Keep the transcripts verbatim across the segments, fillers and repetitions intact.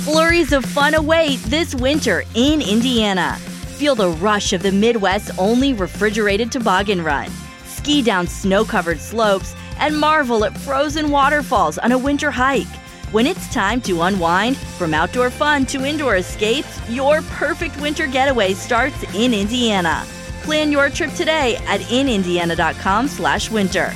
Flurries of fun await this winter in Indiana. Feel the rush of the Midwest's only refrigerated toboggan run. Ski down snow-covered slopes and marvel at frozen waterfalls on a winter hike. When it's time to unwind, from outdoor fun to indoor escapes, your perfect winter getaway starts in Indiana. Plan your trip today at in indiana dot com slash winter.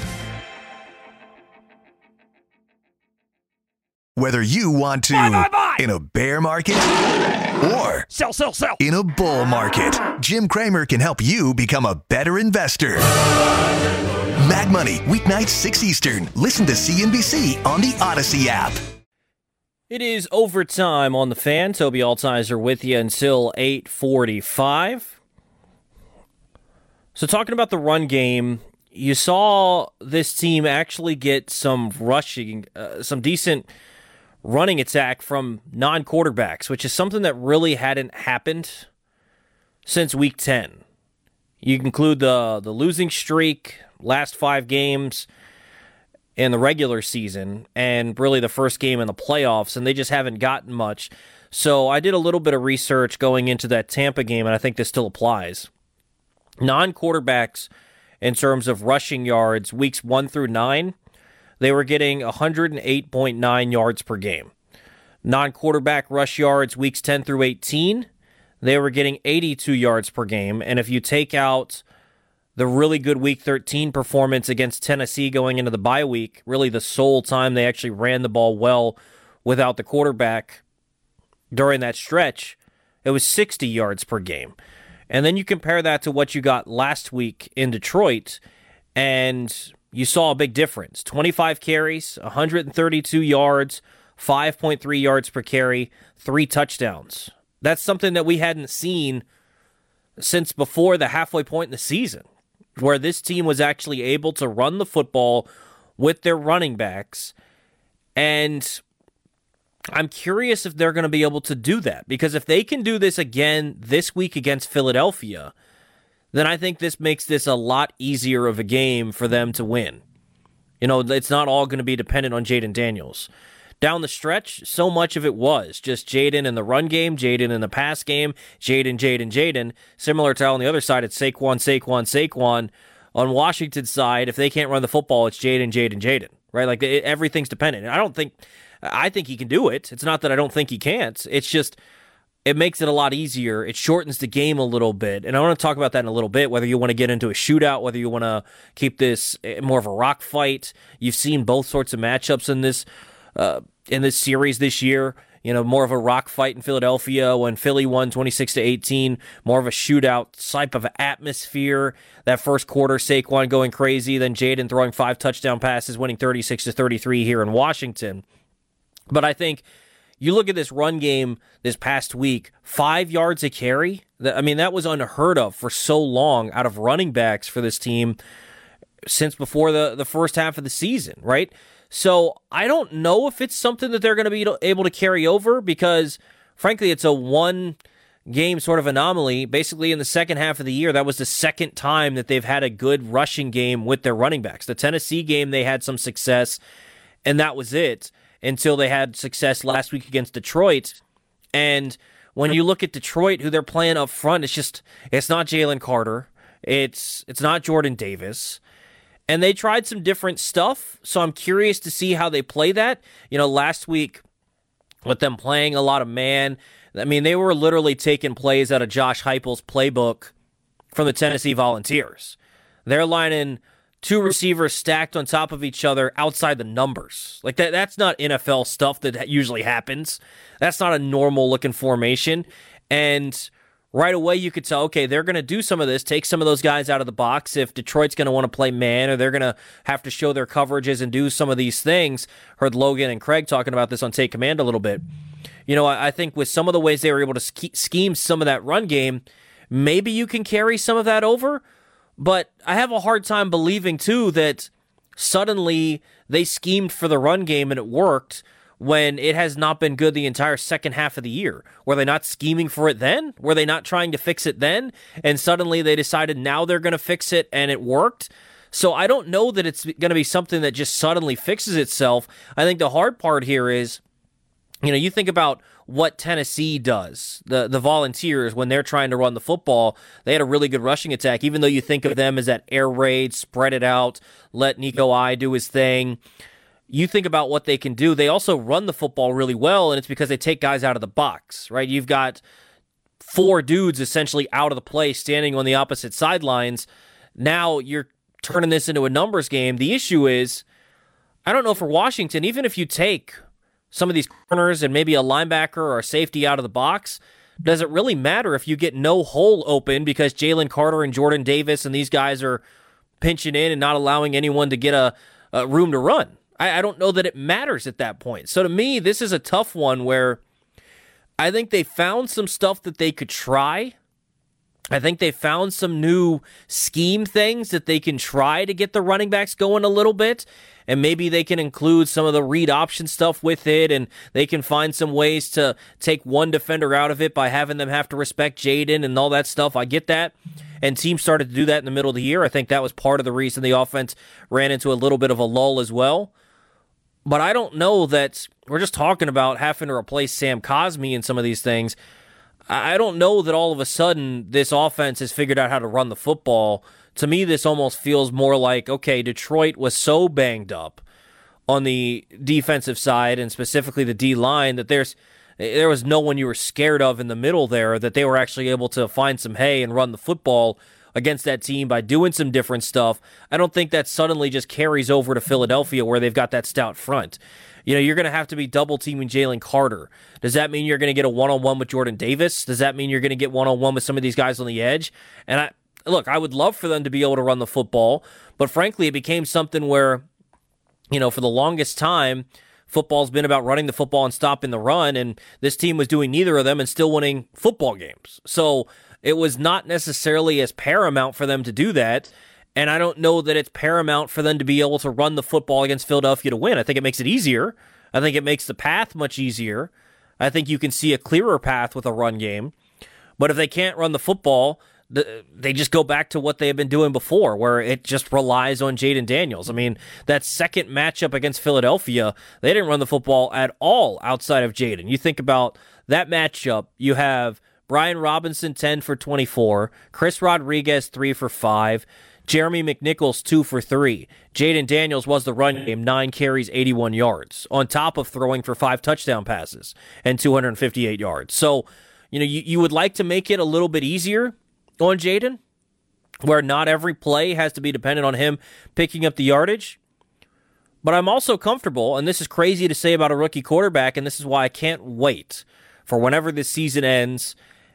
Whether you want to buy, buy, buy. in a bear market or sell, sell, sell. in a bull market, Jim Cramer can help you become a better investor. Mad Money, weeknights six Eastern. Listen to C N B C on the Odyssey app. It is overtime on the Fan. Toby Altizer with you until eight forty-five. So talking about the run game, you saw this team actually get some rushing, uh, some decent running attack from non-quarterbacks, which is something that really hadn't happened since week ten. You include the, the losing streak, last five games in the regular season, and really the first game in the playoffs, and they just haven't gotten much. So I did a little bit of research going into that Tampa game, and I think this still applies. Non-quarterbacks, in terms of rushing yards, weeks one through nine, they were getting one hundred eight point nine yards per game. Non-quarterback rush yards, weeks ten through eighteen, they were getting eighty-two yards per game. And if you take out the really good week thirteen performance against Tennessee going into the bye week, really the sole time they actually ran the ball well without the quarterback during that stretch, it was sixty yards per game. And then you compare that to what you got last week in Detroit, and you saw a big difference. twenty-five carries, one hundred thirty-two yards, five point three yards per carry, three touchdowns. That's something that we hadn't seen since before the halfway point in the season, where this team was actually able to run the football with their running backs. And I'm curious if they're going to be able to do that, because if they can do this again this week against Philadelphia, then I think this makes this a lot easier of a game for them to win. You know, it's not all going to be dependent on Jayden Daniels. Down the stretch, so much of it was just Jayden in the run game, Jayden in the pass game, Jayden, Jayden, Jayden. Similar to on the other side, it's Saquon, Saquon, Saquon. On Washington's side, if they can't run the football, it's Jayden, Jayden, Jayden. Right? Like, it, everything's dependent. And I don't think... I think he can do it. It's not that I don't think he can't. It's just, it makes it a lot easier. It shortens the game a little bit. And I want to talk about that in a little bit, whether you want to get into a shootout, whether you want to keep this more of a rock fight. You've seen both sorts of matchups in this uh, in this series this year. You know, more of a rock fight in Philadelphia when Philly won twenty-six to eighteen. More of a shootout type of atmosphere. That first quarter, Saquon going crazy, then Jayden throwing five touchdown passes, winning thirty-six to thirty-three here in Washington. But I think you look at this run game this past week, five yards a carry. I mean, that was unheard of for so long out of running backs for this team since before the, the first half of the season, right? So I don't know if it's something that they're going to be able to carry over, because, frankly, it's a one-game sort of anomaly. Basically, in the second half of the year, that was the second time that they've had a good rushing game with their running backs. The Tennessee game, they had some success, and that was it, until they had success last week against Detroit. And when you look at Detroit, who they're playing up front, it's just, it's not Jalen Carter. It's it's not Jordan Davis. And they tried some different stuff, so I'm curious to see how they play that. You know, last week, with them playing a lot of man, I mean, they were literally taking plays out of Josh Heupel's playbook from the Tennessee Volunteers. They're lining two receivers stacked on top of each other outside the numbers. Like, that that's not N F L stuff that usually happens. That's not a normal looking formation. And right away you could tell, okay, they're going to do some of this, take some of those guys out of the box if Detroit's going to want to play man, or they're going to have to show their coverages and do some of these things. Heard Logan and Craig talking about this on Take Command a little bit. You know, I, I think with some of the ways they were able to ske- scheme some of that run game, maybe you can carry some of that over. But I have a hard time believing, too, that suddenly they schemed for the run game and it worked when it has not been good the entire second half of the year. Were they not scheming for it then? Were they not trying to fix it then? And suddenly they decided now they're going to fix it and it worked? So I don't know that it's going to be something that just suddenly fixes itself. I think the hard part here is You know, you think about what Tennessee does, the the Volunteers, when they're trying to run the football. They had a really good rushing attack, even though you think of them as that air raid, spread it out, let Nico I do his thing. You think about what they can do. They also run the football really well, and it's because they take guys out of the box, right? You've got four dudes essentially out of the play standing on the opposite sidelines. Now you're turning this into a numbers game. The issue is, I don't know for Washington, even if you take some of these corners and maybe a linebacker or a safety out of the box, does it really matter if you get no hole open because Jalen Carter and Jordan Davis and these guys are pinching in and not allowing anyone to get a, a room to run? I, I don't know that it matters at that point. So to me, this is a tough one where I think they found some stuff that they could try. I think they found some new scheme things that they can try to get the running backs going a little bit, and maybe they can include some of the read option stuff with it, and they can find some ways to take one defender out of it by having them have to respect Jaden and all that stuff. I get that, and teams started to do that in the middle of the year. I think that was part of the reason the offense ran into a little bit of a lull as well. But I don't know that we're just talking about having to replace Sam Cosmi and some of these things. I don't know that all of a sudden this offense has figured out how to run the football. To me, this almost feels more like, okay, Detroit was so banged up on the defensive side and specifically the D-line that there's there was no one you were scared of in the middle there, that they were actually able to find some hay and run the football against that team by doing some different stuff. I don't think that suddenly just carries over to Philadelphia where they've got that stout front. You know, you're going to have to be double-teaming Jalen Carter. Does that mean you're going to get a one-on-one with Jordan Davis? Does that mean you're going to get one-on-one with some of these guys on the edge? And I look, I would love for them to be able to run the football, but frankly, it became something where, you know, for the longest time, football's been about running the football and stopping the run, and this team was doing neither of them and still winning football games. So it was not necessarily as paramount for them to do that. And I don't know that it's paramount for them to be able to run the football against Philadelphia to win. I think it makes it easier. I think it makes the path much easier. I think you can see a clearer path with a run game. But if they can't run the football, they just go back to what they have been doing before, where it just relies on Jaden Daniels. I mean, that second matchup against Philadelphia, they didn't run the football at all outside of Jaden. You think about that matchup, you have Brian Robinson, ten for twenty-four, Chris Rodriguez, three for five, Jeremy McNichols, two for three. Jaden Daniels was the run game, nine carries, eighty-one yards, on top of throwing for five touchdown passes and two hundred fifty-eight yards. So, you know, you, you would like to make it a little bit easier on Jaden, where not every play has to be dependent on him picking up the yardage. But I'm also comfortable, and this is crazy to say about a rookie quarterback, and this is why I can't wait for whenever this season ends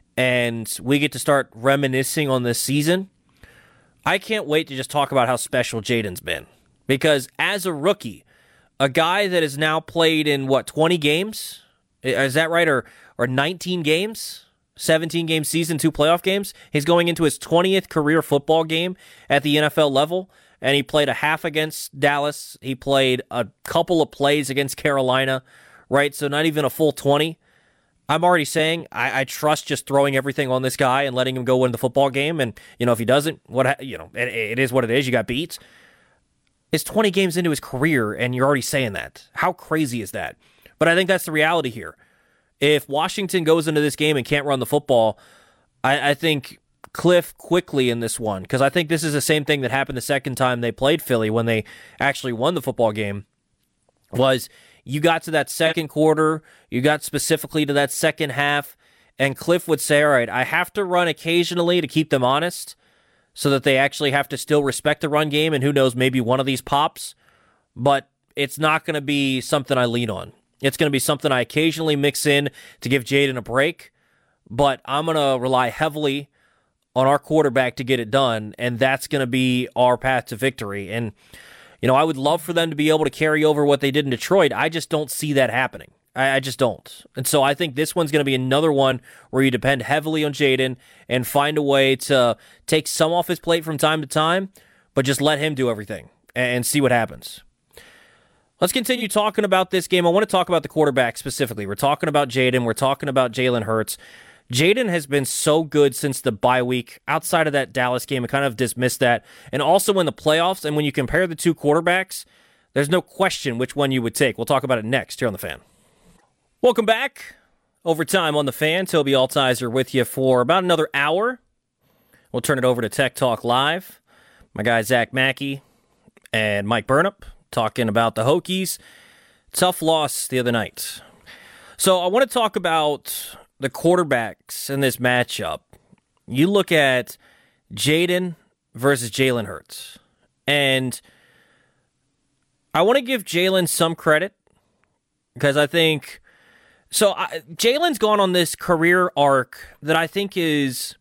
and we get to start reminiscing on this season. I can't wait to just talk about how special Jaden's been. Because as a rookie, a guy that has now played in, what, twenty games? Is that right? Or, or nineteen games? seventeen-game season, two playoff games. He's going into his twentieth career football game at the N F L level, and he played a half against Dallas. He played a couple of plays against Carolina, right? So not even a full twenty. I'm already saying I, I trust just throwing everything on this guy and letting him go win the football game. And, you know, if he doesn't, what you know, it, it is what it is. You got beat. It's twenty games into his career, and you're already saying that. How crazy is that? But I think that's the reality here. If Washington goes into this game and can't run the football, I, I think Cliff quickly in this one, because I think this is the same thing that happened the second time they played Philly when they actually won the football game, was you got to that second quarter, you got specifically to that second half, and Cliff would say, all right, I have to run occasionally to keep them honest so that they actually have to still respect the run game, and who knows, maybe one of these pops, but it's not going to be something I lean on. It's going to be something I occasionally mix in to give Jaden a break, but I'm going to rely heavily on our quarterback to get it done, and that's going to be our path to victory. And, you know, I would love for them to be able to carry over what they did in Detroit. I just don't see that happening. I, I just don't. And so I think this one's going to be another one where you depend heavily on Jaden and find a way to take some off his plate from time to time, but just let him do everything and see what happens. Let's continue talking about this game. I want to talk about the quarterback specifically. We're talking about Jaden. We're talking about Jalen Hurts. Jaden has been so good since the bye week. Outside of that Dallas game, I kind of dismissed that. And also in the playoffs, and when you compare the two quarterbacks, there's no question which one you would take. We'll talk about it next here on The Fan. Welcome back. Overtime on the Fan. Toby Altizer with you for about another hour. We'll turn it over to Tech Talk Live. My guy Zach Mackey and Mike Burnup talking about the Hokies. Tough loss the other night. So I want to talk about the quarterbacks in this matchup. You look at Jayden versus Jalen Hurts. And I want to give Jalen some credit because I think... So I, Jalen's gone on this career arc that I think is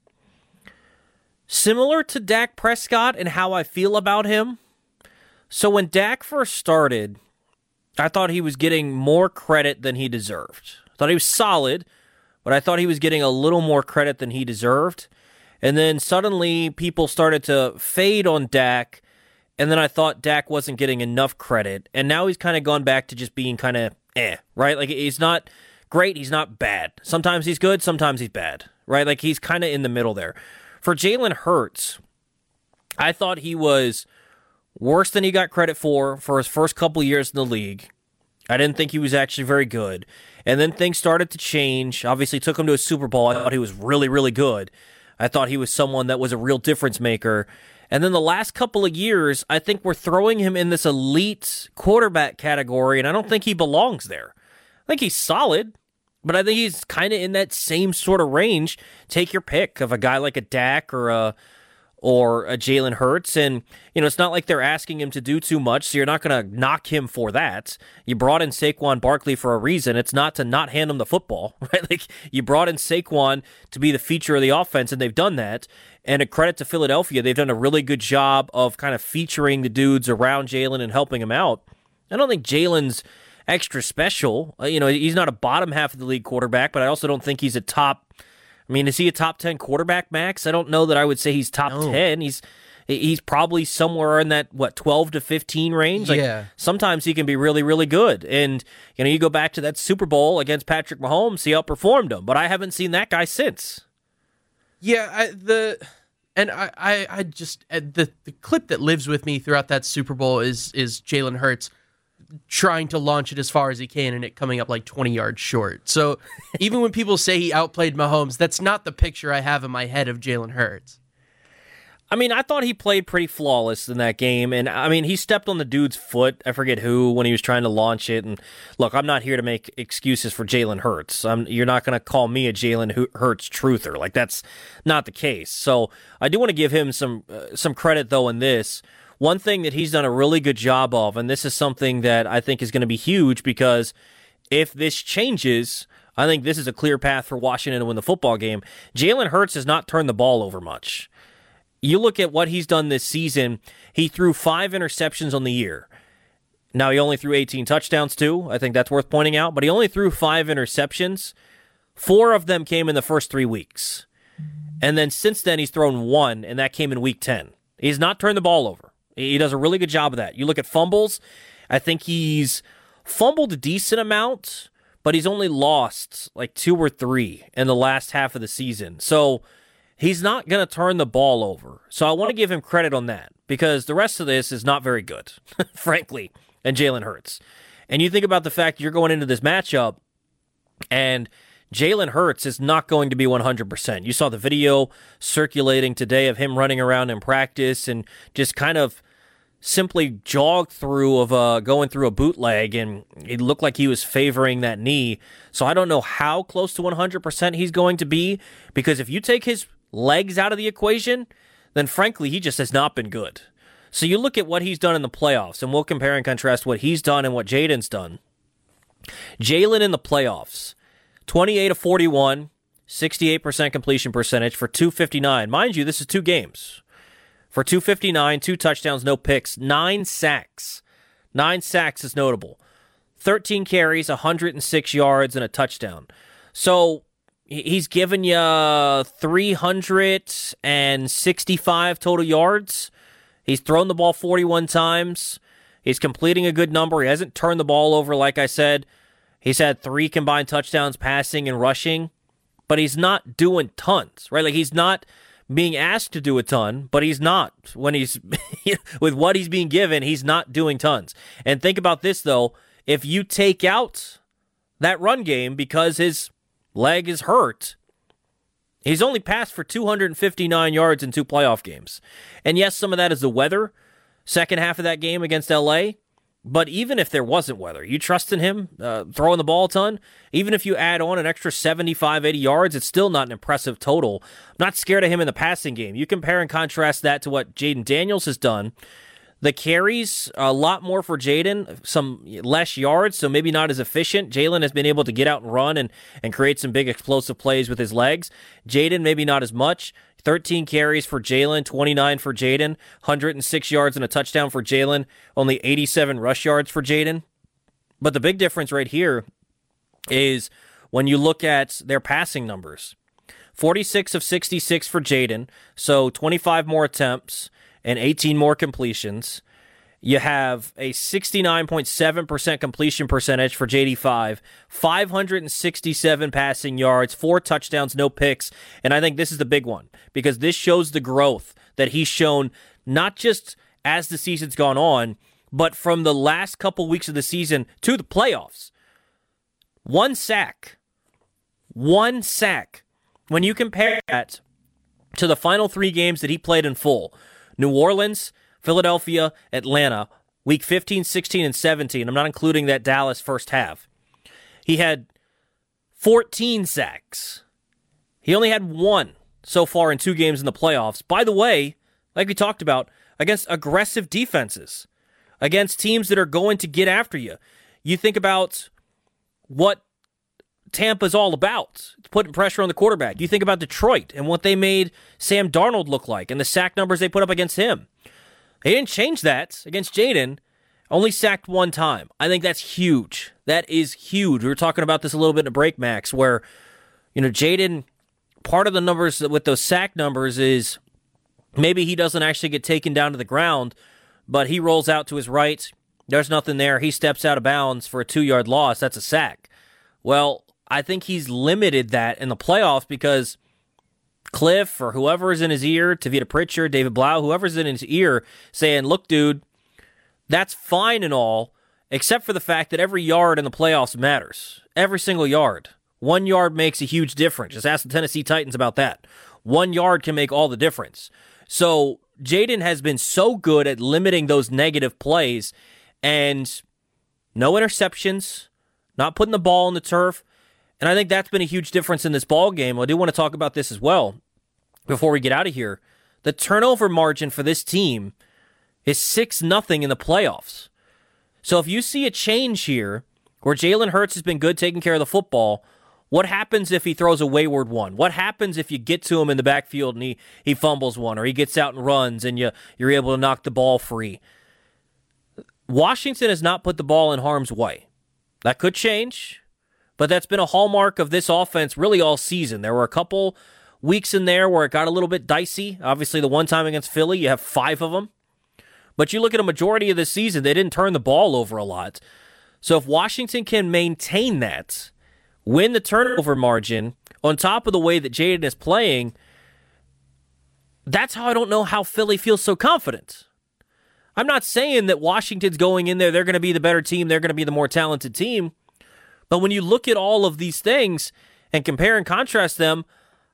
similar to Dak Prescott and how I feel about him. So when Dak first started, I thought he was getting more credit than he deserved. I thought he was solid, but I thought he was getting a little more credit than he deserved. And then suddenly people started to fade on Dak, and then I thought Dak wasn't getting enough credit. And now he's kind of gone back to just being kind of eh, right? Like he's not great, he's not bad. Sometimes he's good, sometimes he's bad, right? Like he's kind of in the middle there. For Jalen Hurts, I thought he was worse than he got credit for for his first couple years in the league. I didn't think he was actually very good. And then things started to change. Obviously took him to a Super Bowl. I thought he was really, really good. I thought he was someone that was a real difference maker. And then the last couple of years, I think we're throwing him in this elite quarterback category, and I don't think he belongs there. I think he's solid, but I think he's kind of in that same sort of range. Take your pick of a guy like a Dak or a or a Jalen Hurts, and you know it's not like they're asking him to do too much, so you're not going to knock him for that. You brought in Saquon Barkley for a reason. It's not to not hand him the football, right? Like you brought in Saquon to be the feature of the offense, and they've done that. And a credit to Philadelphia, they've done a really good job of kind of featuring the dudes around Jalen and helping him out. I don't think Jalen's extra special. You know, he's not a bottom half of the league quarterback, but I also don't think he's a top. I mean, is he a top ten quarterback, Max? I don't know that I would say he's top no. ten. He's he's probably somewhere in that, what, twelve to fifteen range? Like, yeah. Sometimes he can be really, really good. And, you know, you go back to that Super Bowl against Patrick Mahomes, he outperformed him. But I haven't seen that guy since. Yeah, I, the and I, I, I just the the clip that lives with me throughout that Super Bowl is is Jalen Hurts trying to launch it as far as he can and it coming up like twenty yards short. So even when people say he outplayed Mahomes, that's not the picture I have in my head of Jalen Hurts. I mean, I thought he played pretty flawless in that game, and I mean, he stepped on the dude's foot, I forget who, when he was trying to launch it, and look, I'm not here to make excuses for Jalen Hurts. I'm, you're not going to call me a Jalen Hurts truther. Like, that's not the case. So I do want to give him some uh, some credit, though, in this. One thing that he's done a really good job of, and this is something that I think is going to be huge, because if this changes, I think this is a clear path for Washington to win the football game. Jalen Hurts has not turned the ball over much. You look at what he's done this season, he threw five interceptions on the year. Now, he only threw eighteen touchdowns, too. I think that's worth pointing out. But he only threw five interceptions. Four of them came in the first three weeks. And then since then, he's thrown one, and that came in week ten. He's not turned the ball over. He does a really good job of that. You look at fumbles, I think he's fumbled a decent amount, but he's only lost like two or three in the last half of the season. So he's not going to turn the ball over. So I want to give him credit on that, because the rest of this is not very good, frankly, and Jalen Hurts. And you think about the fact you're going into this matchup, and Jalen Hurts is not going to be one hundred percent. You saw the video circulating today of him running around in practice and just kind of simply jogged through of uh, going through a bootleg, and it looked like he was favoring that knee. So I don't know how close to one hundred percent he's going to be, because if you take his legs out of the equation, then frankly, he just has not been good. So you look at what he's done in the playoffs, and we'll compare and contrast what he's done and what Jaden's done. Jalen in the playoffs, twenty-eight of forty-one, sixty-eight percent completion percentage for two fifty-nine. Mind you, this is two games. For two fifty-nine, two touchdowns, no picks, nine sacks. Nine sacks is notable. thirteen carries, one hundred six yards, and a touchdown. So he's given you three hundred sixty-five total yards. He's thrown the ball forty-one times. He's completing a good number. He hasn't turned the ball over, like I said. He's had three combined touchdowns passing and rushing, but he's not doing tons, right? Like, he's not being asked to do a ton, but he's not. When he's with what he's being given, he's not doing tons. And think about this, though. If you take out that run game because his leg is hurt. He's only passed for two hundred fifty-nine yards in two playoff games. And yes, some of that is the weather. Second half of that game against L A. But even if there wasn't weather, you trust in him uh, throwing the ball a ton? Even if you add on an extra seventy-five, eighty yards, it's still not an impressive total. I'm not scared of him in the passing game. You compare and contrast that to what Jayden Daniels has done. The carries, a lot more for Jayden, some less yards, so maybe not as efficient. Jalen has been able to get out and run and, and create some big explosive plays with his legs. Jayden, maybe not as much. thirteen carries for Jalen, twenty-nine for Jayden, one hundred six yards and a touchdown for Jalen, only eighty-seven rush yards for Jayden. But the big difference right here is when you look at their passing numbers. forty-six of sixty-six for Jayden, so twenty-five more attempts and eighteen more completions. You have a sixty-nine point seven percent completion percentage for J D five, five hundred sixty-seven passing yards, four touchdowns, no picks, and I think this is the big one because this shows the growth that he's shown not just as the season's gone on, but from the last couple weeks of the season to the playoffs. One sack. One sack. When you compare that to the final three games that he played in full, New Orleans, Philadelphia, Atlanta, week fifteen, sixteen, and seventeen. I'm not including that Dallas first half. He had fourteen sacks. He only had one so far in two games in the playoffs. By the way, like we talked about, against aggressive defenses, against teams that are going to get after you. You think about what Tampa's all about. It's putting pressure on the quarterback. You think about Detroit and what they made Sam Darnold look like and the sack numbers they put up against him. They didn't change that against Jayden. Only sacked one time. I think that's huge. That is huge. We were talking about this a little bit in a break, Max, where, you know, Jayden, part of the numbers with those sack numbers is maybe he doesn't actually get taken down to the ground, but he rolls out to his right. There's nothing there. He steps out of bounds for a two-yard loss. That's a sack. Well, I think he's limited that in the playoffs because Cliff or whoever is in his ear, Tavita Pritchard, David Blau, whoever's in his ear saying, look, dude, that's fine and all, except for the fact that every yard in the playoffs matters. Every single yard. One yard makes a huge difference. Just ask the Tennessee Titans about that. One yard can make all the difference. So Jayden has been so good at limiting those negative plays and no interceptions, not putting the ball on the turf. And I think that's been a huge difference in this ball game. I do want to talk about this as well before we get out of here. The turnover margin for this team is six nothing in the playoffs. So if you see a change here where Jalen Hurts has been good taking care of the football, what happens if he throws a wayward one? What happens if you get to him in the backfield and he, he fumbles one or he gets out and runs and you, you're able to knock the ball free? Washington has not put the ball in harm's way. That could change. But that's been a hallmark of this offense really all season. There were a couple weeks in there where it got a little bit dicey. Obviously, the one time against Philly, you have five of them. But you look at a majority of the season, they didn't turn the ball over a lot. So if Washington can maintain that, win the turnover margin, on top of the way that Jayden is playing, that's how I don't know how Philly feels so confident. I'm not saying that Washington's going in there, they're going to be the better team, they're going to be the more talented team. But when you look at all of these things and compare and contrast them,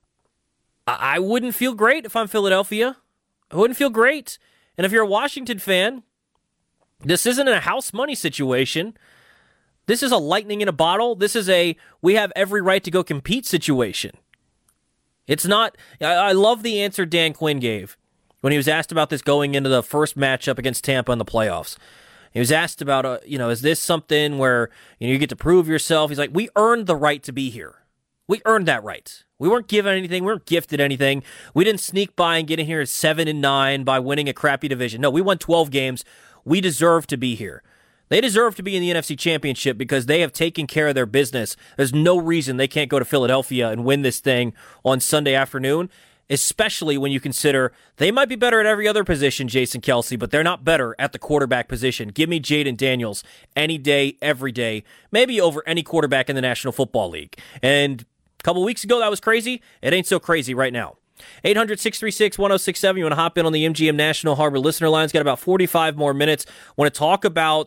I wouldn't feel great if I'm Philadelphia. I wouldn't feel great. And if you're a Washington fan, this isn't a house money situation. This is a lightning in a bottle. This is a we have every right to go compete situation. It's not, I, I love the answer Dan Quinn gave when he was asked about this going into the first matchup against Tampa in the playoffs. He was asked about, uh, you know, is this something where, you know, you get to prove yourself? He's like, we earned the right to be here. We earned that right. We weren't given anything. We weren't gifted anything. We didn't sneak by and get in here at seven and nine by winning a crappy division. No, we won twelve games. We deserve to be here. They deserve to be in the N F C Championship because they have taken care of their business. There's no reason they can't go to Philadelphia and win this thing on Sunday afternoon, especially when you consider they might be better at every other position, Jason Kelce, but they're not better at the quarterback position. Give me Jayden Daniels any day, every day, maybe over any quarterback in the National Football League. And a couple weeks ago, that was crazy. It ain't so crazy right now. eight hundred, six three six, one oh six seven. You want to hop in on the M G M National Harbor listener lines. Got about forty-five more minutes. Want to talk about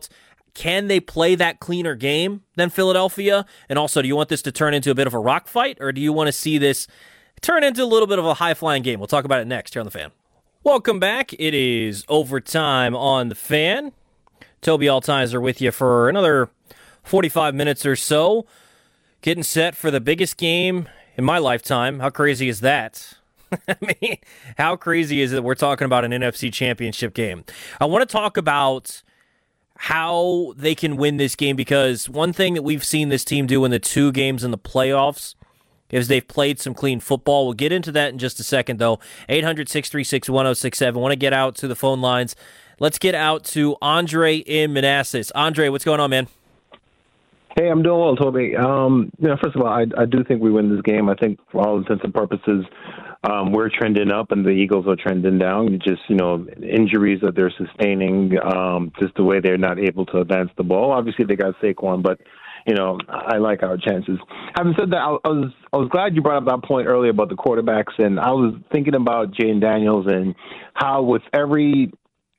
can they play that cleaner game than Philadelphia? And also, do you want this to turn into a bit of a rock fight, or do you want to see this turn into a little bit of a high-flying game? We'll talk about it next here on The Fan. Welcome back. It is overtime on The Fan. Toby Altizer with you for another forty-five minutes or so, getting set for the biggest game in my lifetime. How crazy is that? I mean, how crazy is it we're talking about an N F C championship game? I want to talk about how they can win this game, because one thing that we've seen this team do in the two games in the playoffs is they've played some clean football. We'll get into that in just a second, though. eight hundred, six three six, one oh six seven. Want to get out to the phone lines. Let's get out to Andre in Manassas. Andre, what's going on, man? Hey, I'm doing well, Toby. Um, you know, first of all, I, I do think we win this game. I think for all intents and purposes, um, we're trending up and the Eagles are trending down. Just, you know, injuries that they're sustaining, um, just the way they're not able to advance the ball. Obviously, they got Saquon, but, you know, I like our chances. Having said that, I, I was I was glad you brought up that point earlier about the quarterbacks, and I was thinking about Jayden Daniels and how with every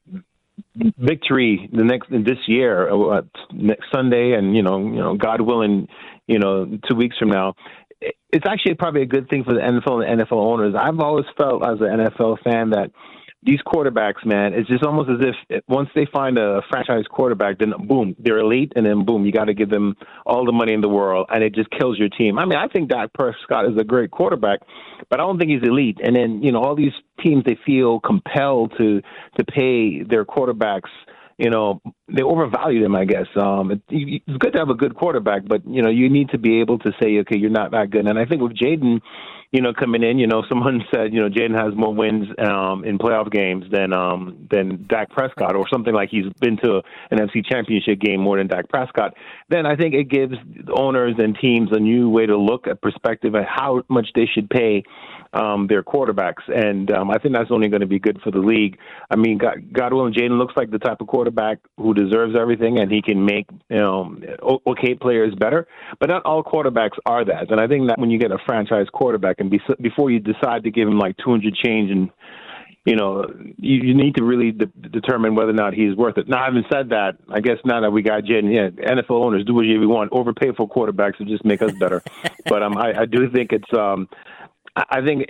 victory the next this year, uh, next Sunday, and you know, you know, God willing, you know, two weeks from now, it's actually probably a good thing for the N F L and N F L owners. I've always felt as an N F L fan that these quarterbacks, man, it's just almost as if once they find a franchise quarterback, then boom, they're elite, and then boom, you got to give them all the money in the world, and it just kills your team. I mean, I think Dak Prescott is a great quarterback, but I don't think he's elite. And then, you know, all these teams, they feel compelled to to pay their quarterbacks. You know, they overvalue them, I guess. Um, it, it's good to have a good quarterback, but, you know, you need to be able to say, okay, you're not that good. And I think with Jayden, you know, coming in, you know, someone said, you know, Jayden has more wins um, in playoff games than um, than Dak Prescott, or something like he's been to an N F C championship game more than Dak Prescott. Then I think it gives owners and teams a new way to look at perspective at how much they should pay um, their quarterbacks. And um, I think that's only going to be good for the league. I mean, God, God willing, Jayden looks like the type of quarterback who deserves everything, and he can make, you know, okay players better. But not all quarterbacks are that. And I think that when you get a franchise quarterback, and be, before you decide to give him like two hundred change, and you know, you, you need to really de- determine whether or not he's worth it. Now, having said that, I guess now that we got Jayden, yeah, N F L owners, do what you want. Overpay for quarterbacks to just make us better. But um, I, I do think it's um, I think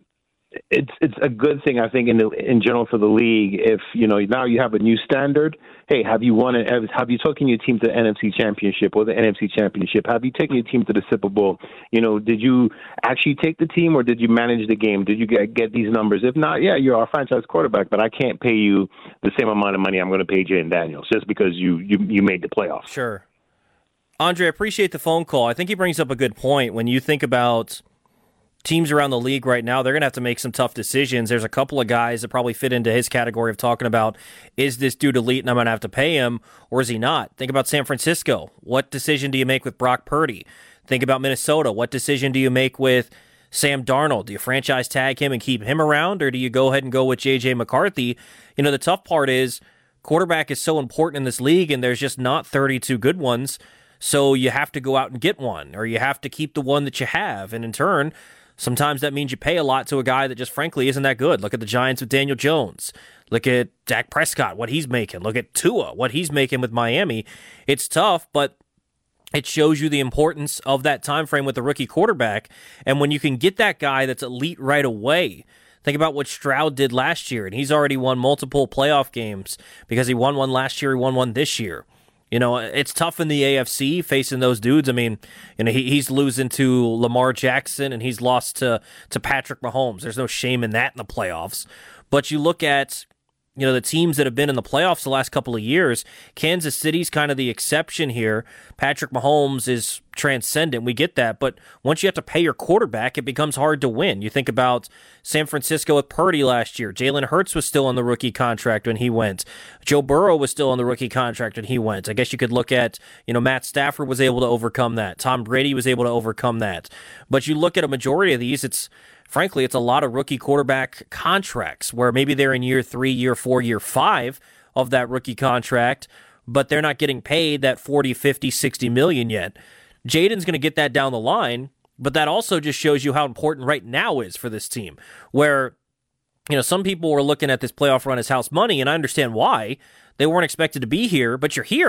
it's it's a good thing, I think, in the, in general for the league. If, you know, now you have a new standard. Hey, have you won it? Have you taken your team to the N F C Championship or the N F C Championship? Have you taken your team to the Super Bowl? You know, did you actually take the team, or did you manage the game? Did you get, get these numbers? If not, yeah, you're our franchise quarterback, but I can't pay you the same amount of money I'm going to pay Jayden Daniels just because you, you, you made the playoffs. Sure. Andre, I appreciate the phone call. I think he brings up a good point. When you think about teams around the league right now, they're going to have to make some tough decisions. There's a couple of guys that probably fit into his category of talking about, is this dude elite and I'm going to have to pay him, or is he not? Think about San Francisco. What decision do you make with Brock Purdy? Think about Minnesota. What decision do you make with Sam Darnold? Do you franchise tag him and keep him around, or do you go ahead and go with J J McCarthy? You know, the tough part is quarterback is so important in this league, and there's just not thirty-two good ones, so you have to go out and get one, or you have to keep the one that you have, and in turn, sometimes that means you pay a lot to a guy that just frankly isn't that good. Look at the Giants with Daniel Jones. Look at Dak Prescott, what he's making. Look at Tua, what he's making with Miami. It's tough, but it shows you the importance of that time frame with the rookie quarterback. And when you can get that guy that's elite right away, think about what Stroud did last year, and he's already won multiple playoff games because he won one last year, he won one this year. You know, it's tough in the A F C facing those dudes. I mean, you know, he, he's losing to Lamar Jackson, and he's lost to, to Patrick Mahomes. There's no shame in that in the playoffs. But you look at, you know, the teams that have been in the playoffs the last couple of years, Kansas City's kind of the exception here. Patrick Mahomes is transcendent. We get that. But once you have to pay your quarterback, it becomes hard to win. You think about San Francisco with Purdy last year. Jalen Hurts was still on the rookie contract when he went. Joe Burrow was still on the rookie contract when he went. I guess you could look at, you know, Matt Stafford was able to overcome that. Tom Brady was able to overcome that. But you look at a majority of these, it's frankly, it's a lot of rookie quarterback contracts where maybe they're in year three, year four, year five of that rookie contract, but they're not getting paid that forty, fifty, sixty million yet. Jayden's going to get that down the line, but that also just shows you how important right now is for this team, where, you know, some people were looking at this playoff run as house money, and I understand why. They weren't expected to be here, but you're here.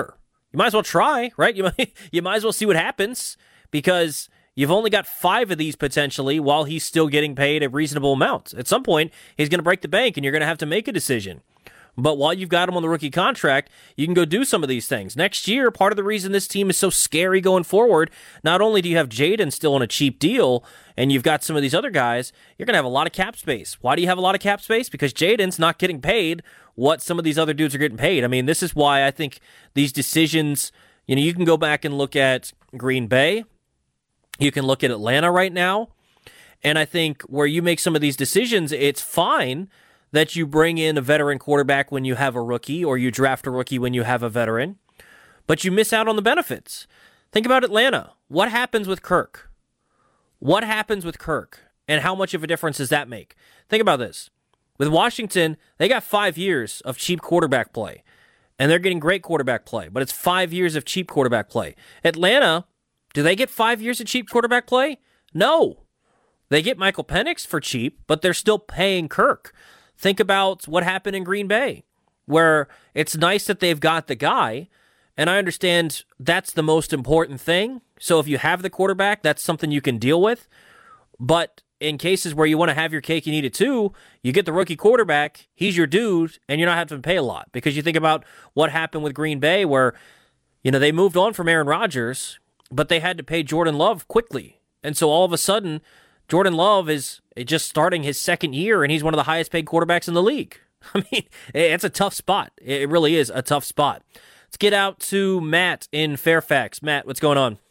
you might as well try, right? You might, you might as well see what happens because you've only got five of these potentially while he's still getting paid a reasonable amount. At some point, he's going to break the bank and you're going to have to make a decision. But while you've got him on the rookie contract, you can go do some of these things. Next year, part of the reason this team is so scary going forward, not only do you have Jaden still on a cheap deal, and you've got some of these other guys, you're going to have a lot of cap space. Why do you have a lot of cap space? Because Jaden's not getting paid what some of these other dudes are getting paid. I mean, this is why I think these decisions, you know, you can go back and look at Green Bay. You can look at Atlanta right now. And I think where you make some of these decisions, it's fine that you bring in a veteran quarterback when you have a rookie, or you draft a rookie when you have a veteran, but you miss out on the benefits. Think about Atlanta. What happens with Kirk? What happens with Kirk? And how much of a difference does that make? Think about this. With Washington, they got five years of cheap quarterback play, and they're getting great quarterback play, but it's five years of cheap quarterback play. Atlanta, do they get five years of cheap quarterback play? No. They get Michael Penix for cheap, but they're still paying Kirk. Think about what happened in Green Bay, where it's nice that they've got the guy, and I understand that's the most important thing. So if you have the quarterback, that's something you can deal with. But in cases where you want to have your cake and eat it too, you get the rookie quarterback, he's your dude, and you're not having to pay a lot. Because you think about what happened with Green Bay, where, you know, they moved on from Aaron Rodgers, but they had to pay Jordan Love quickly. And so all of a sudden, Jordan Love is just starting his second year, and he's one of the highest paid quarterbacks in the league. I mean, it's a tough spot. It really is a tough spot. Let's get out to Matt in Fairfax. Matt, what's going on?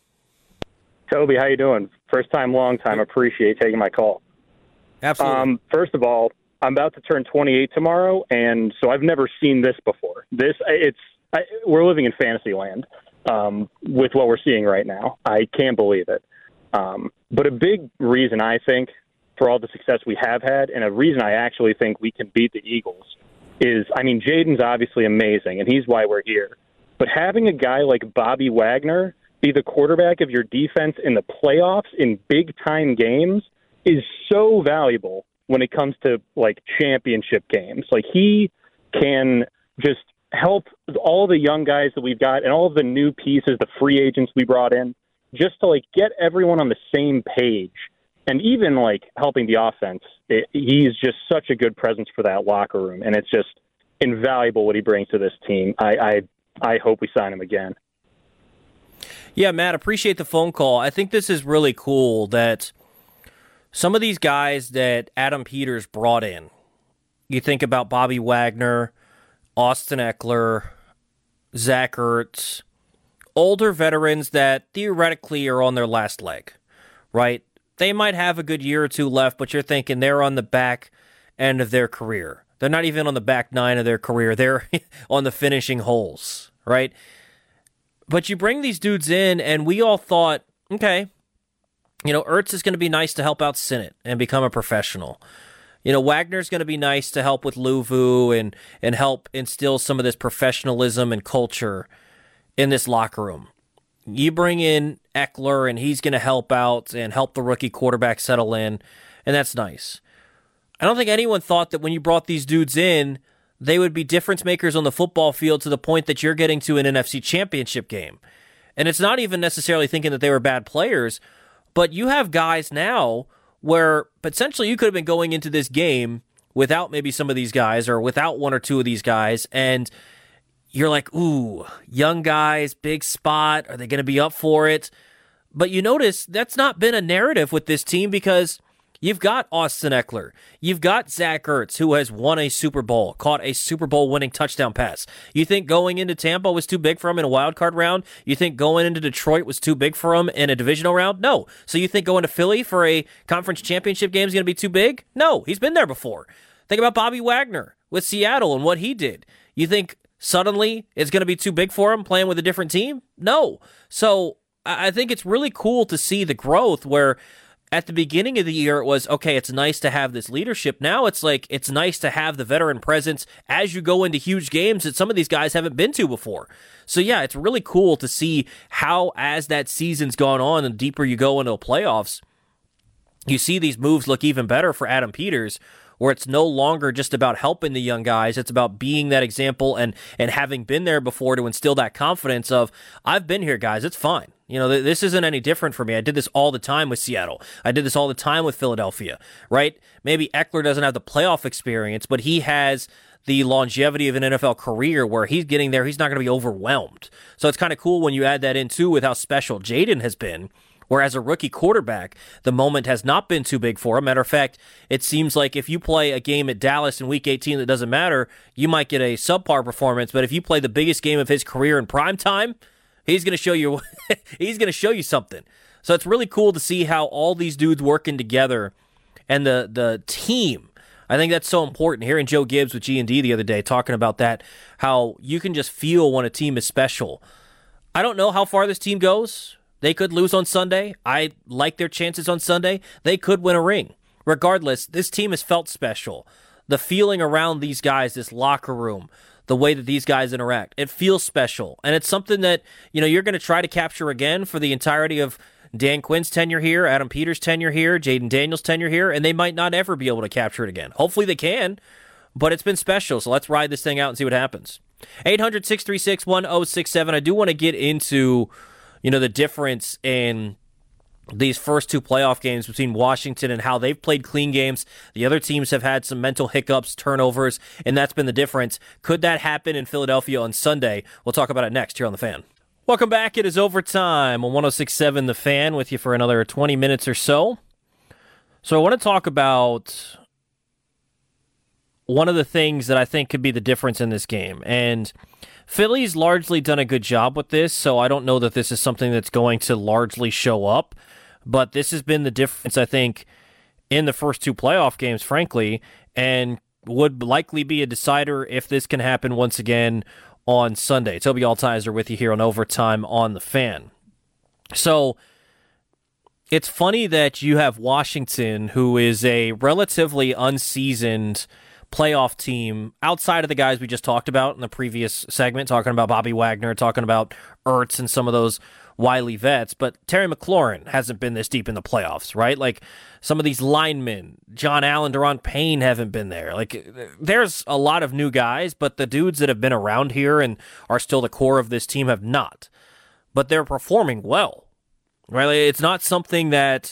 Toby, how you doing? First time, long time. Appreciate taking my call. Absolutely. Um, first of all, I'm about to turn twenty-eight tomorrow, and so I've never seen this before. This, it's I, we're living in fantasy land um, with what we're seeing right now. I can't believe it. Um, but a big reason, I think, for all the success we have had, and a reason I actually think we can beat the Eagles, is, I mean, Jaden's obviously amazing, and he's why we're here. But having a guy like Bobby Wagner be the quarterback of your defense in the playoffs in big-time games is so valuable when it comes to, like, championship games. Like, he can just help all the young guys that we've got and all of the new pieces, the free agents we brought in, just to, like, get everyone on the same page. And even, like, helping the offense, it, he's just such a good presence for that locker room. And it's just invaluable what he brings to this team. I, I, I hope we sign him again. Yeah, Matt, appreciate the phone call. I think this is really cool that some of these guys that Adam Peters brought in, you think about Bobby Wagner, Austin Eckler, Zach Ertz, older veterans that theoretically are on their last leg, right? They might have a good year or two left, but you're thinking they're on the back end of their career. They're not even on the back nine of their career. They're on the finishing holes, right? But you bring these dudes in, and we all thought, okay, you know, Ertz is going to be nice to help out Sinnott and become a professional. You know, Wagner's going to be nice to help with Luvu and, and help instill some of this professionalism and culture in this locker room. You bring in Eckler, and he's going to help out and help the rookie quarterback settle in, and that's nice. I don't think anyone thought that when you brought these dudes in, they would be difference makers on the football field to the point that you're getting to an N F C championship game. And it's not even necessarily thinking that they were bad players, but you have guys now where potentially you could have been going into this game without maybe some of these guys or without one or two of these guys, and you're like, ooh, young guys, big spot, are they going to be up for it? But you notice that's not been a narrative with this team because you've got Austin Eckler. You've got Zach Ertz, who has won a Super Bowl, caught a Super Bowl winning touchdown pass. You think going into Tampa was too big for him in a wild card round? You think going into Detroit was too big for him in a divisional round? No. So you think going to Philly for a conference championship game is going to be too big? No. He's been there before. Think about Bobby Wagner with Seattle and what he did. You think suddenly it's going to be too big for him playing with a different team? No. So I think it's really cool to see the growth where at the beginning of the year, it was, okay, it's nice to have this leadership. Now it's like, it's nice to have the veteran presence as you go into huge games that some of these guys haven't been to before. So yeah, it's really cool to see how, as that season's gone on and deeper you go into the playoffs, you see these moves look even better for Adam Peters, where it's no longer just about helping the young guys. It's about being that example and and having been there before to instill that confidence of, I've been here, guys. It's fine. You know, th- this isn't any different for me. I did this all the time with Seattle. I did this all the time with Philadelphia, right? Maybe Eckler doesn't have the playoff experience, but he has the longevity of an N F L career where he's getting there. He's not going to be overwhelmed. So it's kind of cool when you add that in, too, with how special Jayden has been. Where as a rookie quarterback, the moment has not been too big for him. Matter of fact, it seems like if you play a game at Dallas in Week eighteen that doesn't matter, you might get a subpar performance. But if you play the biggest game of his career in prime time, he's going to show you. he's going to show you something. So it's really cool to see how all these dudes working together and the the team. I think that's so important. Hearing Joe Gibbs with G and D the other day talking about that, how you can just feel when a team is special. I don't know how far this team goes. They could lose on Sunday. I like their chances on Sunday. They could win a ring. Regardless, this team has felt special. The feeling around these guys, this locker room, the way that these guys interact, it feels special. And it's something that, you know, you're going to try to capture again for the entirety of Dan Quinn's tenure here, Adam Peters' tenure here, Jayden Daniels' tenure here, and they might not ever be able to capture it again. Hopefully they can, but it's been special, so let's ride this thing out and see what happens. eight hundred, six three six, one oh six seven. I do want to get into, you know, the difference in these first two playoff games between Washington and how they've played clean games. The other teams have had some mental hiccups, turnovers, and that's been the difference. Could that happen in Philadelphia on Sunday? We'll talk about it next here on The Fan. Welcome back. It is overtime on one oh six point seven The Fan with you for another twenty minutes or so. So I want to talk about one of the things that I think could be the difference in this game. And Philly's largely done a good job with this, so I don't know that this is something that's going to largely show up. But this has been the difference, I think, in the first two playoff games, frankly, and would likely be a decider if this can happen once again on Sunday. Toby Altizer with you here on Overtime on The Fan. So it's funny that you have Washington, who is a relatively unseasoned playoff team outside of the guys we just talked about in the previous segment, talking about Bobby Wagner, talking about Ertz and some of those wily vets, but Terry McLaurin hasn't been this deep in the playoffs, right? Like some of these linemen, John Allen, Daron Payne haven't been there. Like there's a lot of new guys, but the dudes that have been around here and are still the core of this team have not. But they're performing well, right? Like, it's not something that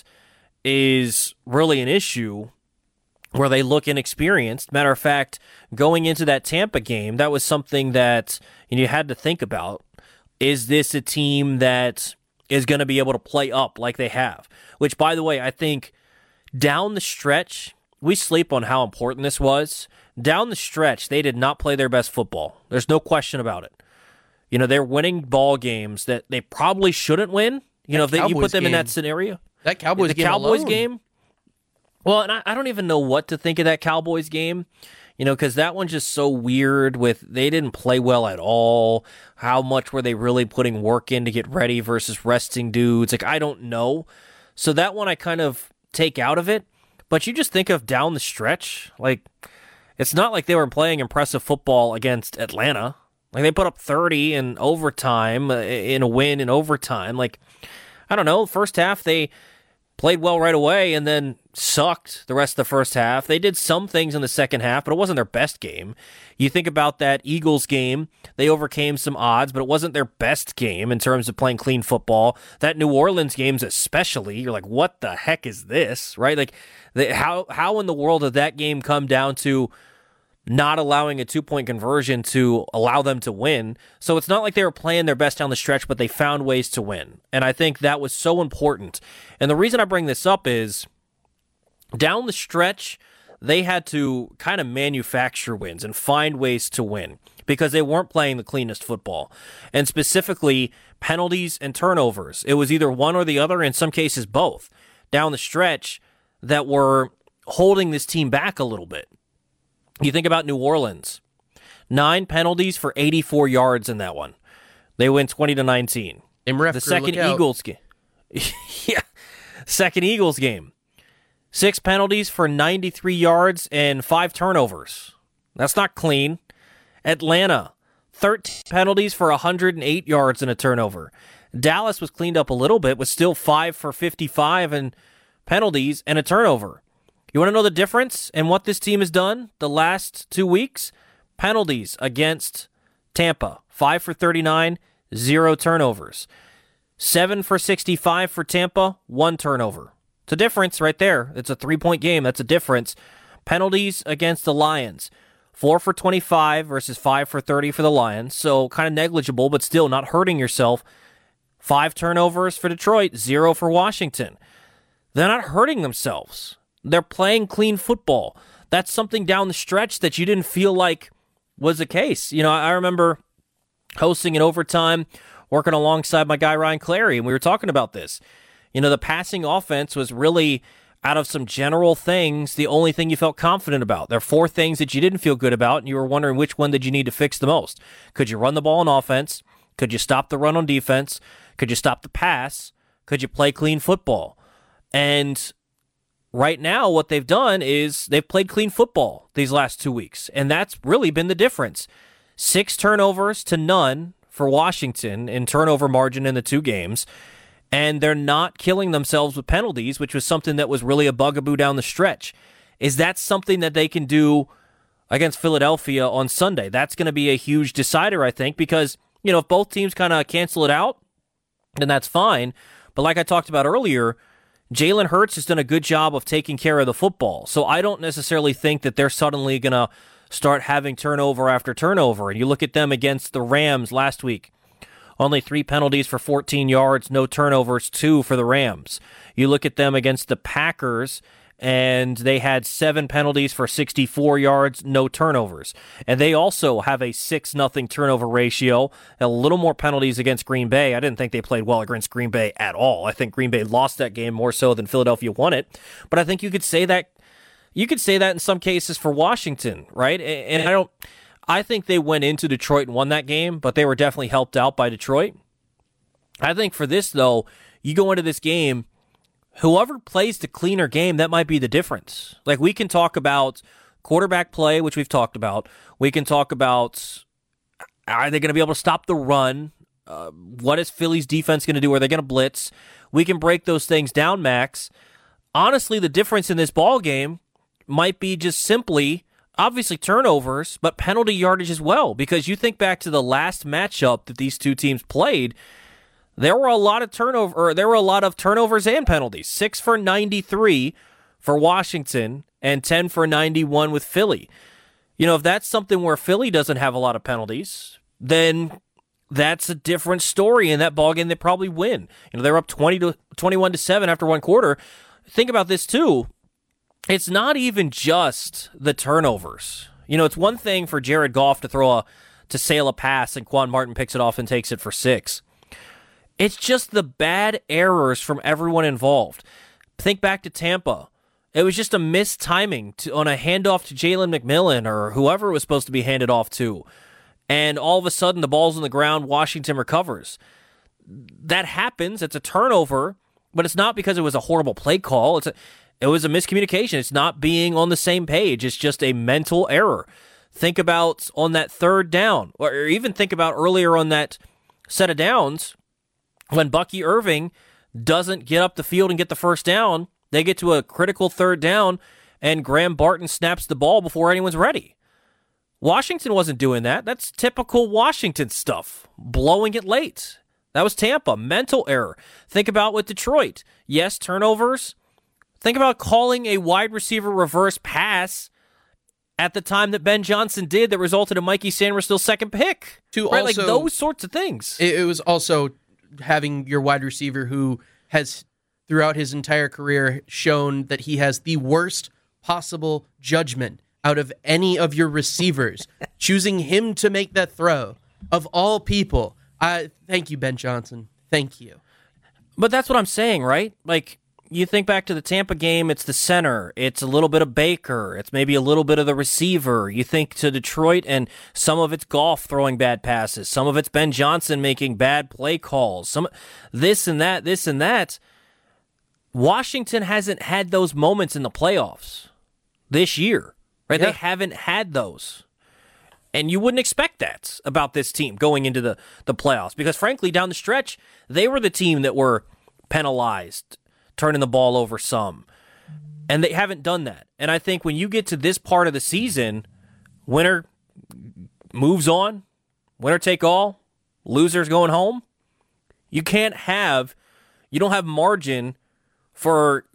is really an issue where they look inexperienced. Matter of fact, going into that Tampa game, that was something that you know, you had to think about. Is this a team that is going to be able to play up like they have? Which, by the way, I think down the stretch, we sleep on how important this was. Down the stretch, they did not play their best football. There's no question about it. You know, they're winning ball games that they probably shouldn't win. You that know, if they, you put them game. in that scenario. That Cowboys the game Cowboys alone. game. Well, and I, I don't even know what to think of that Cowboys game, you know, because that one's just so weird with they didn't play well at all. How much were they really putting work in to get ready versus resting dudes? Like, I don't know. So that one I kind of take out of it. But you just think of down the stretch, like, it's not like they were playing impressive football against Atlanta. Like, they put up thirty in overtime, in a win in overtime. Like, I don't know, first half they played well right away and then sucked the rest of the first half. They did some things in the second half, but it wasn't their best game. You think about that Eagles game, they overcame some odds, but it wasn't their best game in terms of playing clean football. That New Orleans games especially, you're like, what the heck is this, right? Like, they, how how in the world did that game come down to not allowing a two-point conversion to allow them to win? So it's not like they were playing their best down the stretch, but they found ways to win. And I think that was so important. And the reason I bring this up is down the stretch, they had to kind of manufacture wins and find ways to win because they weren't playing the cleanest football. And specifically, penalties and turnovers. It was either one or the other, in some cases both, down the stretch that were holding this team back a little bit. You think about New Orleans. Nine penalties for eighty-four yards in that one. They win twenty to nineteen. Imref, the second look out. Eagles game. yeah. Second Eagles game. Six penalties for ninety-three yards and five turnovers. That's not clean. Atlanta. thirteen penalties for one hundred eight yards and a turnover. Dallas was cleaned up a little bit, was still five for fifty-five and penalties and a turnover. You want to know the difference in what this team has done the last two weeks? Penalties against Tampa, five for thirty-nine, zero turnovers. seven for sixty-five for Tampa, one turnover. It's a difference right there. It's a three-point game. That's a difference. Penalties against the Lions, four for twenty-five versus five for thirty for the Lions. So kind of negligible, but still not hurting yourself. Five turnovers for Detroit, zero for Washington. They're not hurting themselves. They're playing clean football. That's something down the stretch that you didn't feel like was the case. You know, I remember hosting an overtime, working alongside my guy Ryan Clary, and we were talking about this. You know, the passing offense was really, out of some general things, the only thing you felt confident about. There are four things that you didn't feel good about, and you were wondering which one did you need to fix the most. Could you run the ball on offense? Could you stop the run on defense? Could you stop the pass? Could you play clean football? And right now, what they've done is they've played clean football these last two weeks, and that's really been the difference. Six turnovers to none for Washington in turnover margin in the two games, and they're not killing themselves with penalties, which was something that was really a bugaboo down the stretch. Is that something that they can do against Philadelphia on Sunday? That's going to be a huge decider, I think, because, you know, if both teams kind of cancel it out, then that's fine. But like I talked about earlier, Jalen Hurts has done a good job of taking care of the football. So I don't necessarily think that they're suddenly going to start having turnover after turnover. And you look at them against the Rams last week. Only three penalties for fourteen yards, no turnovers, two for the Rams. You look at them against the Packers, and they had seven penalties for sixty-four yards, no turnovers. And they also have a six nothing turnover ratio, a little more penalties against Green Bay. I didn't think they played well against Green Bay at all. I think Green Bay lost that game more so than Philadelphia won it. But I think you could say that you could say that in some cases for Washington, right? And I don't I think they went into Detroit and won that game, but they were definitely helped out by Detroit. I think for this, though, you go into this game, whoever plays the cleaner game, that might be the difference. Like, we can talk about quarterback play, which we've talked about. We can talk about, are they going to be able to stop the run? Uh, what is Philly's defense going to do? Are they going to blitz? We can break those things down, Max. Honestly, the difference in this ball game might be just simply, obviously, turnovers, but penalty yardage as well. Because you think back to the last matchup that these two teams played, there were a lot of turnover, or there were a lot of turnovers and penalties. Six for ninety-three for Washington and ten for ninety-one with Philly. You know, if that's something where Philly doesn't have a lot of penalties, then that's a different story. In that ballgame, they probably win. You know, they're up twenty to twenty-one to seven after one quarter. Think about this too. It's not even just the turnovers. You know, it's one thing for Jared Goff to throw a to sail a pass and Quan Martin picks it off and takes it for six. It's just the bad errors from everyone involved. Think back to Tampa. It was just a missed timing to, on a handoff to Jalen McMillan or whoever it was supposed to be handed off to. And all of a sudden, the ball's on the ground, Washington recovers. That happens. It's a turnover, but it's not because it was a horrible play call. It's a, it was a miscommunication. It's not being on the same page. It's just a mental error. Think about on that third down, or even think about earlier on that set of downs, when Bucky Irving doesn't get up the field and get the first down. They get to a critical third down, and Graham Barton snaps the ball before anyone's ready. Washington wasn't doing that. That's typical Washington stuff, blowing it late. That was Tampa, mental error. Think about with Detroit. Yes, turnovers. Think about calling a wide receiver reverse pass at the time that Ben Johnson did that resulted in Mikey Sainristil's second pick. To right, also, like those sorts of things. It, it was also having your wide receiver who has, throughout his entire career, shown that he has the worst possible judgment out of any of your receivers. Choosing him to make that throw, of all people. I thank you, Ben Johnson. Thank you. But that's what I'm saying, right? Like, you think back to the Tampa game, it's the center, it's a little bit of Baker, it's maybe a little bit of the receiver. You think to Detroit, and some of it's Goff throwing bad passes, some of it's Ben Johnson making bad play calls, some this and that, this and that. Washington hasn't had those moments in the playoffs this year, right? Yeah. They haven't had those. And you wouldn't expect that about this team going into the, the playoffs, because frankly, down the stretch, they were the team that were penalized, turning the ball over some. And they haven't done that. And I think when you get to this part of the season, winner moves on, winner take all, losers going home. You can't have, you don't have margin for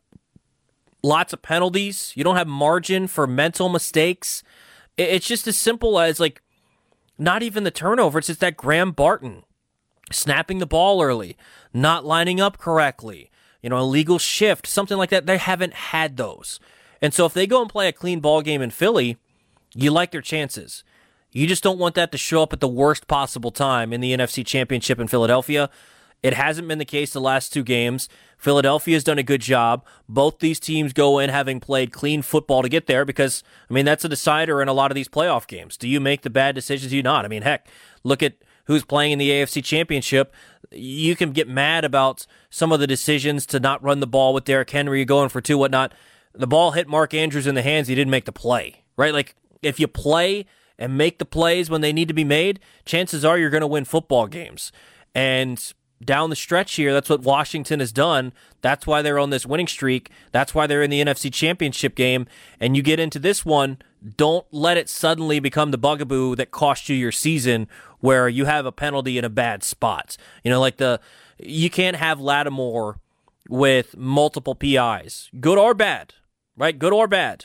lots of penalties. You don't have margin for mental mistakes. It's just as simple as, like, not even the turnover. It's just that Graham Barton snapping the ball early, not lining up correctly, you know, illegal shift, something like that. They haven't had those. And so if they go and play a clean ball game in Philly, you like their chances. You just don't want that to show up at the worst possible time in the N F C Championship in Philadelphia. It hasn't been the case the last two games. Philadelphia has done a good job. Both these teams go in having played clean football to get there because, I mean, that's a decider in a lot of these playoff games. Do you make the bad decisions? Do you not? I mean, heck, look at who's playing in the A F C Championship. You can get mad about some of the decisions to not run the ball with Derrick Henry, going for two, whatnot. The ball hit Mark Andrews in the hands. He didn't make the play, right? Like, if you play and make the plays when they need to be made, chances are you're going to win football games. And down the stretch here, that's what Washington has done. That's why they're on this winning streak. That's why they're in the N F C Championship game. And you get into this one, don't let it suddenly become the bugaboo that cost you your season where you have a penalty in a bad spot. You know, like the, you can't have Lattimore with multiple P Is, good or bad, right? Good or bad.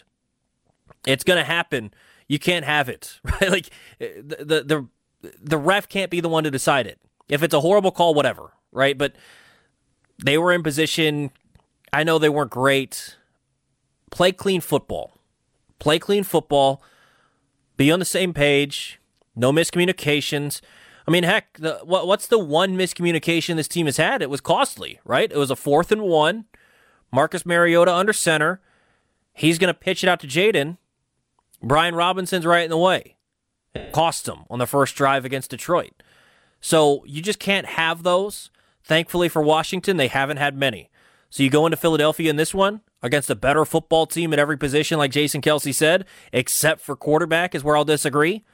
It's going to happen. You can't have it, right? Like the, the, the, the ref can't be the one to decide it. If it's a horrible call, whatever, right? But they were in position. I know they weren't great. Play clean football. Play clean football. Be on the same page. No miscommunications. I mean, heck, the, what, what's the one miscommunication this team has had? It was costly, right? It was a fourth and one. Marcus Mariota under center. He's going to pitch it out to Jaden. Brian Robinson's right in the way. It cost him on the first drive against Detroit. So you just can't have those. Thankfully for Washington, they haven't had many. So you go into Philadelphia in this one against a better football team at every position, like Jason Kelce said, except for quarterback is where I'll disagree.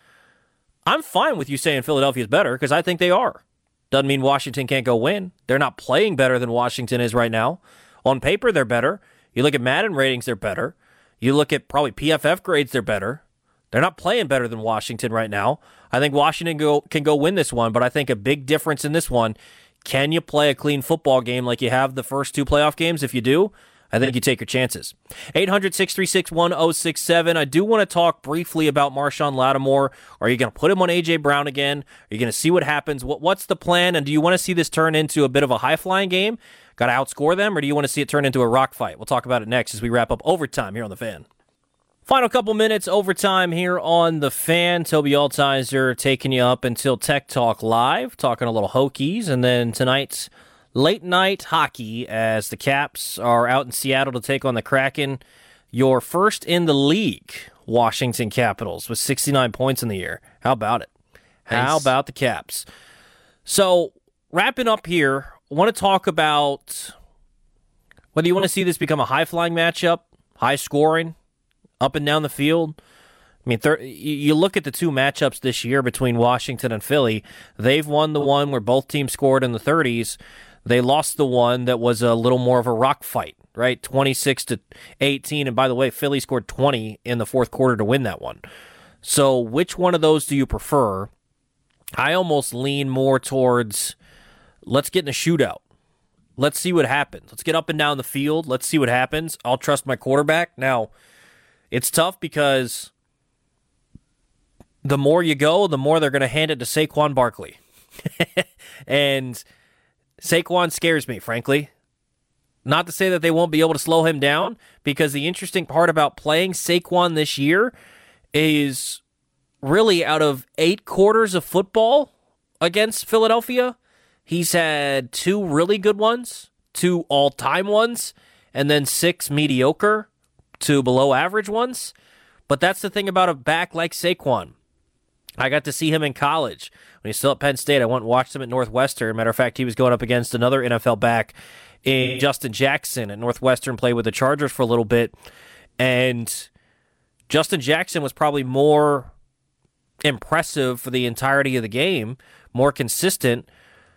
I'm fine with you saying Philadelphia is better because I think they are. Doesn't mean Washington can't go win. They're not playing better than Washington is right now. On paper, they're better. You look at Madden ratings, they're better. You look at probably P F F grades, they're better. They're not playing better than Washington right now. I think Washington go, can go win this one, but I think a big difference in this one, can you play a clean football game like you have the first two playoff games? If you do, I think you take your chances. eight hundred, six three six, one oh six seven. I do want to talk briefly about Marshawn Lattimore. Are you going to put him on A J. Brown again? Are you going to see what happens? What, what's the plan? And do you want to see this turn into a bit of a high-flying game? Got to outscore them? Or do you want to see it turn into a rock fight? We'll talk about it next as we wrap up overtime here on The Fan. Final couple minutes, overtime here on The Fan. Toby Altizer taking you up until Tech Talk Live, talking a little Hokies, and then tonight's late night hockey as the Caps are out in Seattle to take on the Kraken. Your first in the league, Washington Capitals, with sixty-nine points in the year. How about it? How nice. About the Caps? So, wrapping up here, I want to talk about whether you want to see this become a high-flying matchup, high-scoring, up and down the field. I mean, thir- you look at the two matchups this year between Washington and Philly. They've won the one where both teams scored in the thirties. They lost the one that was a little more of a rock fight, right? twenty-six to eighteen. And by the way, Philly scored twenty in the fourth quarter to win that one. So which one of those do you prefer? I almost lean more towards let's get in a shootout. Let's see what happens. Let's get up and down the field. Let's see what happens. I'll trust my quarterback. Now, it's tough because the more you go, the more they're going to hand it to Saquon Barkley. And Saquon scares me, frankly. Not to say that they won't be able to slow him down, because the interesting part about playing Saquon this year is really out of eight quarters of football against Philadelphia, he's had two really good ones, two all-time ones, and then six mediocre to below average ones. But that's the thing about a back like Saquon. I got to see him in college when he's still at Penn State. I went and watched him at Northwestern. Matter of fact, he was going up against another N F L back in Justin Jackson at Northwestern, played with the Chargers for a little bit. And Justin Jackson was probably more impressive for the entirety of the game, more consistent.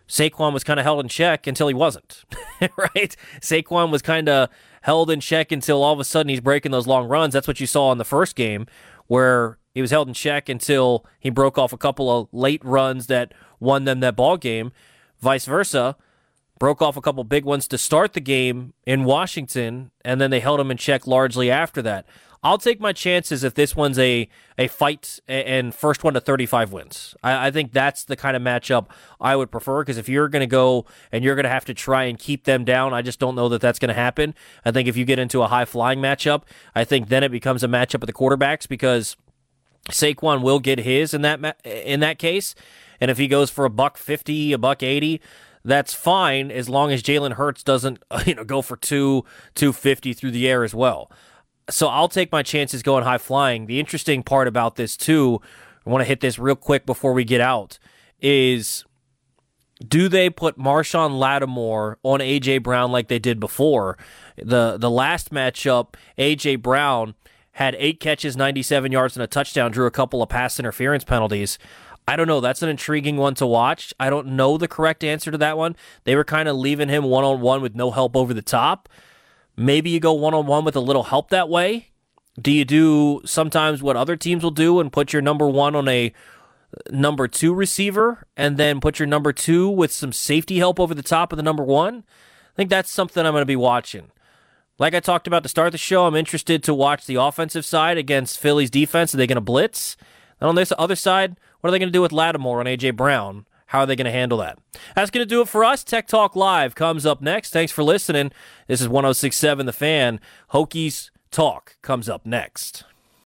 Saquon was kind of held in check until he wasn't, right? Saquon was kind of held in check until all of a sudden he's breaking those long runs. That's what you saw in the first game, where he was held in check until he broke off a couple of late runs that won them that ball game. Vice versa, broke off a couple big ones to start the game in Washington, and then they held him in check largely after that. I'll take my chances if this one's a, a fight and first one to thirty-five wins. I, I think that's the kind of matchup I would prefer, because if you're going to go and you're going to have to try and keep them down, I just don't know that that's going to happen. I think if you get into a high-flying matchup, I think then it becomes a matchup of the quarterbacks, because Saquon will get his in that ma- in that case, and if he goes for a buck fifty, a buck eighty, that's fine as long as Jalen Hurts doesn't you know go for two two fifty through the air as well. So I'll take my chances going high flying. The interesting part about this too, I want to hit this real quick before we get out, is do they put Marshawn Lattimore on A J Brown like they did before? The the last matchup, A J Brown had eight catches, ninety-seven yards, and a touchdown, drew a couple of pass interference penalties. I don't know. That's an intriguing one to watch. I don't know the correct answer to that one. They were kind of leaving him one-on-one with no help over the top. Maybe you go one-on-one with a little help that way. Do you do sometimes what other teams will do and put your number one on a number two receiver and then put your number two with some safety help over the top of the number one? I think that's something I'm going to be watching. Like I talked about to start the show, I'm interested to watch the offensive side against Philly's defense. Are they going to blitz? And on this other side, what are they going to do with Lattimore and A J Brown? How are they going to handle that? That's going to do it for us. Tech Talk Live comes up next. Thanks for listening. This is one oh six point seven The Fan. Hokies Talk comes up next.